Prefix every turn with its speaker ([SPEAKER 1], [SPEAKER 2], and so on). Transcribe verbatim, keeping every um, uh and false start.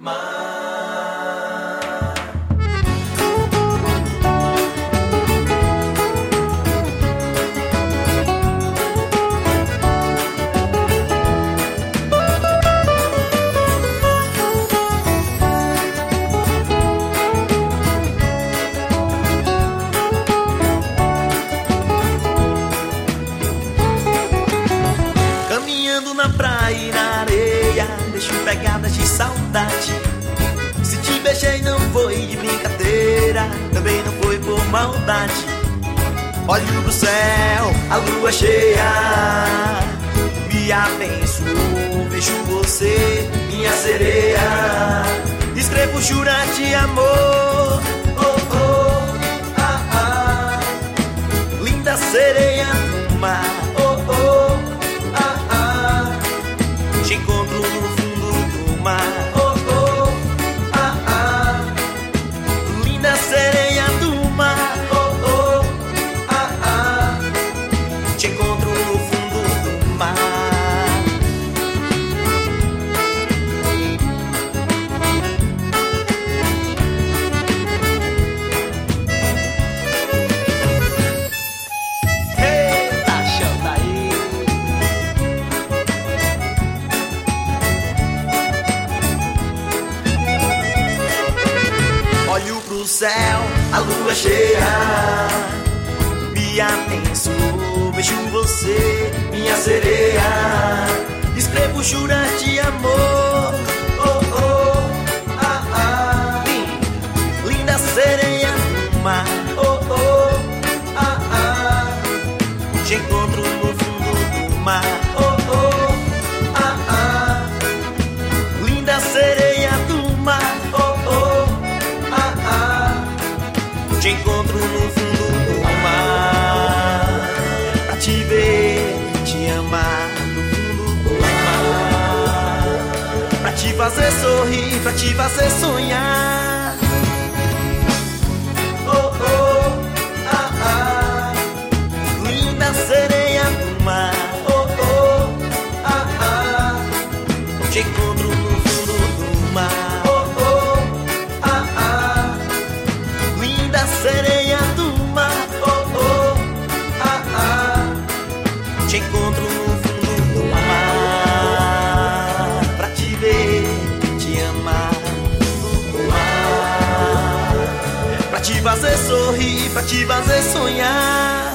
[SPEAKER 1] Caminhando na praia e na areia, deixo pegadas de saudade. Se te beijei não foi de brincadeira, também não foi por maldade. Olho pro céu, a lua cheia me abençoou, vejo você, minha sereia. Escrevo jurar de amor, oh, oh, ah, ah. Linda sereia do mar, oh, oh, ah, ah. Te encontro no fundo do mar, oh, oh, ah, ah. Linda sereia do mar, oh, oh, ah, ah. Te encontro no fundo do mar. Eita, chanta aí. Olho pro céu, a lua cheia me abençoou, vejo você, minha sereia. Escrevo jurar de amor, oh, oh, ah, ah. Linda sereia do mar, oh, oh, ah, ah. Te encontro no fundo do mar, oh, oh, ah, ah. Linda sereia do mar, oh, oh, ah, ah. Te encontro no fundo do mar, pra te ver, te amar no fundo do mar, pra te fazer sorrir, pra te fazer sonhar. Oh, oh, ah, ah. Linda sereia do mar, oh, oh, ah, ah. Te encontro no fundo do mar, oh, oh, ah, ah. Linda sereia do mar, oh, oh, ah, ah. Te encontro no fundo do mar, pra te ver, te amar no fundo do mar, pra te fazer sorrir, pra te fazer sonhar.